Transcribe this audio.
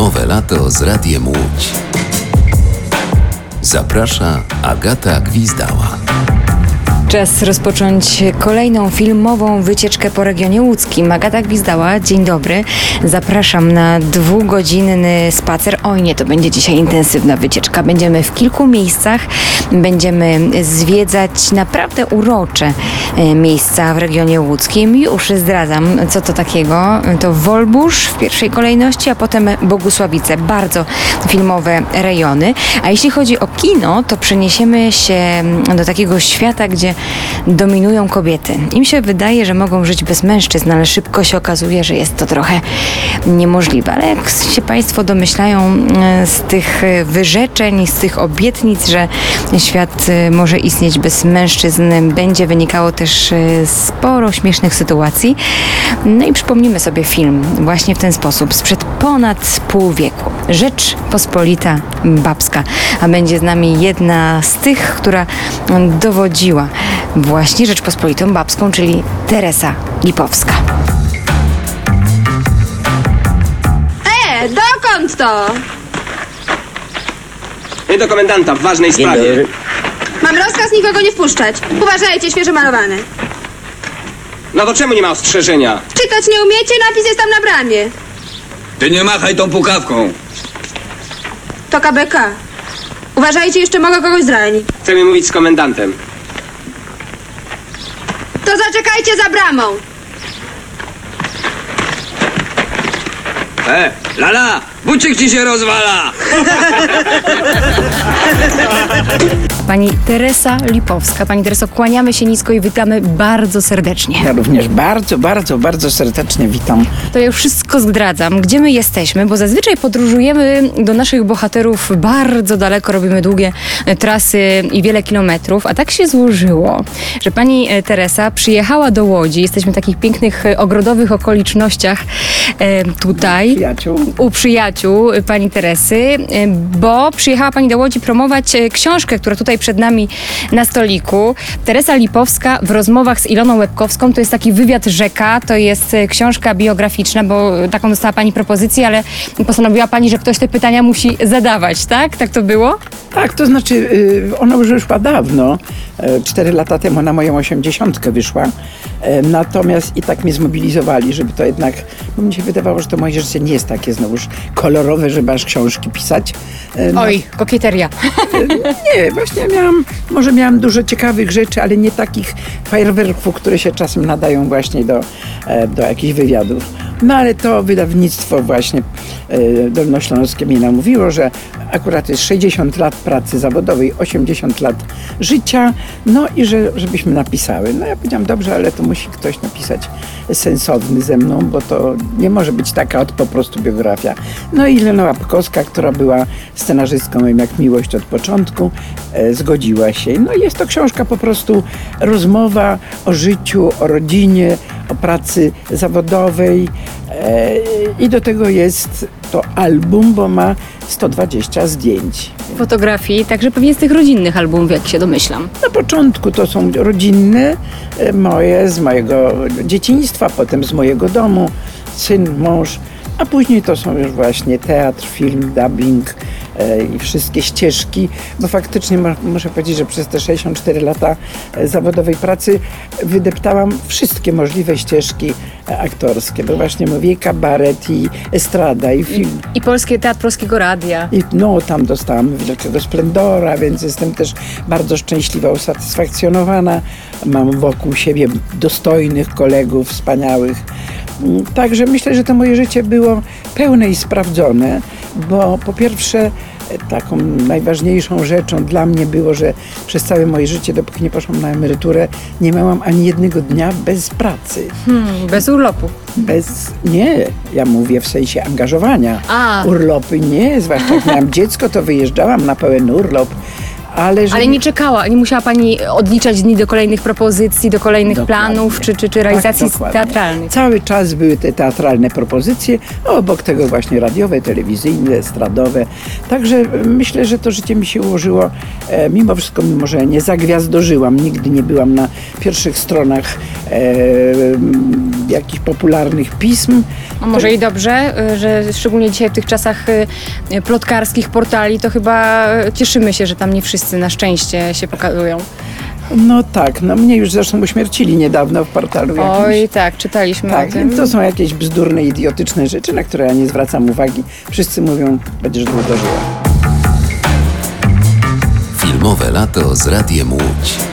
Filmowe lato z Radiem Łódź. Zaprasza Agata Gwizdała. Czas rozpocząć kolejną filmową wycieczkę po regionie łódzkim. Agata Gwizdała, dzień dobry. Zapraszam na 2-godzinny spacer. Oj nie, to będzie dzisiaj intensywna wycieczka. Będziemy w kilku miejscach. Będziemy zwiedzać naprawdę urocze miejsca w regionie łódzkim. Już zdradzam, co to takiego. To Wolbusz w pierwszej kolejności, a potem Bogusławice. Bardzo filmowe rejony. A jeśli chodzi o kino, to przeniesiemy się do takiego świata, gdzie dominują kobiety. Im się wydaje, że mogą żyć bez mężczyzn, ale szybko się okazuje, że jest to trochę niemożliwe. Ale jak się Państwo domyślają z tych wyrzeczeń, z tych obietnic, że świat może istnieć bez mężczyzn, będzie wynikało też sporo śmiesznych sytuacji. No i przypomnimy sobie film właśnie w ten sposób, sprzed ponad pół wieku. Rzeczpospolita Babska. A będzie z nami jedna z tych, która dowodziła właśnie Rzeczpospolitą Babską, czyli Teresa Lipowska. Dokąd to? I do komendanta w ważnej sprawie. Mam rozkaz nikogo nie wpuszczać. Uważajcie, świeżo malowany. No to czemu nie ma ostrzeżenia? Czytać nie umiecie? Napis jest tam na bramie. Ty nie machaj tą pukawką. To KBK. Uważajcie, jeszcze mogę kogoś zranić. Chcemy mówić z komendantem. To zaczekajcie za bramą. Lala, bucik ci się rozwala. Pani Teresa Lipowska. Pani Tereso, kłaniamy się nisko i witamy bardzo serdecznie. Ja również bardzo serdecznie witam. To ja już wszystko zdradzam, gdzie my jesteśmy, bo zazwyczaj podróżujemy do naszych bohaterów bardzo daleko, robimy długie trasy i wiele kilometrów, a tak się złożyło, że pani Teresa przyjechała do Łodzi. Jesteśmy w takich pięknych, ogrodowych okolicznościach tutaj. U przyjaciół pani Teresy, bo przyjechała pani do Łodzi promować książkę, która tutaj przed nami na stoliku. Teresa Lipowska w rozmowach z Iloną Łebkowską. To jest taki wywiad rzeka, to jest książka biograficzna, bo taką dostała pani propozycję, ale postanowiła pani, że ktoś te pytania musi zadawać, tak? Tak to było? Tak, to znaczy ona już wyszła dawno, 4 lata temu na moją 80 wyszła, natomiast i tak mnie zmobilizowali, żeby to jednak, bo mi się wydawało, że to moje życie nie jest takie znowuż kolorowe, żeby aż książki pisać. Oj, kokieteria. Nie, właśnie miałam dużo ciekawych rzeczy, ale nie takich fajerwerków, które się czasem nadają właśnie do jakichś wywiadów. No ale to wydawnictwo właśnie dolnośląskie mnie namówiło, że akurat jest 60 lat pracy zawodowej, 80 lat życia, no i żebyśmy napisały. No ja powiedziałam, dobrze, ale to musi ktoś napisać sensowny ze mną, bo to nie może być taka po prostu biografia. No i Ilona Łebkowska, która była scenarzystką jak Miłość od początku, zgodziła się. No i jest to książka po prostu rozmowa o życiu, o rodzinie, o pracy zawodowej i do tego jest to album, bo ma 120 zdjęć. Fotografii, także pewnie z tych rodzinnych albumów, jak się domyślam. Na początku to są rodzinne, moje, z mojego dzieciństwa, potem z mojego domu, syn, mąż, a później to są już właśnie teatr, film, dubbing i wszystkie ścieżki, bo faktycznie muszę powiedzieć, że przez te 64 lata zawodowej pracy wydeptałam wszystkie możliwe ścieżki aktorskie, bo właśnie mówię i kabaret, i estrada, i film. I Polski Teatr Polskiego Radia. I no, tam dostałam wielkiego splendora, więc jestem też bardzo szczęśliwa, usatysfakcjonowana. Mam wokół siebie dostojnych kolegów, wspaniałych. Także myślę, że to moje życie było pełne i sprawdzone, bo po pierwsze taką najważniejszą rzeczą dla mnie było, że przez całe moje życie, dopóki nie poszłam na emeryturę, nie miałam ani jednego dnia bez pracy. Bez urlopu. Nie, ja mówię w sensie angażowania. Urlopy nie, zwłaszcza jak miałam dziecko, to wyjeżdżałam na pełen urlop, Ale nie czekała, nie musiała pani odliczać dni do kolejnych propozycji, do kolejnych Dokładnie. planów, czy realizacji dokładnie. teatralnych. Cały czas były te teatralne propozycje, a obok tego właśnie radiowe, telewizyjne, estradowe. Także myślę, że to życie mi się ułożyło mimo wszystko, mimo że nie zagwiazdożyłam, nigdy nie byłam na pierwszych stronach jakichś popularnych pism. A może i dobrze, że szczególnie dzisiaj w tych czasach plotkarskich portali, to chyba cieszymy się, że tam nie wszyscy na szczęście się pokazują. No tak, no mnie już zresztą uśmiercili niedawno w portalu jakimś. Oj, tak, czytaliśmy Tak, o tym. więc to są jakieś bzdurne, idiotyczne rzeczy, na które ja nie zwracam uwagi. Wszyscy mówią, będziesz długo żyła. Filmowe lato z Radiem Łódź.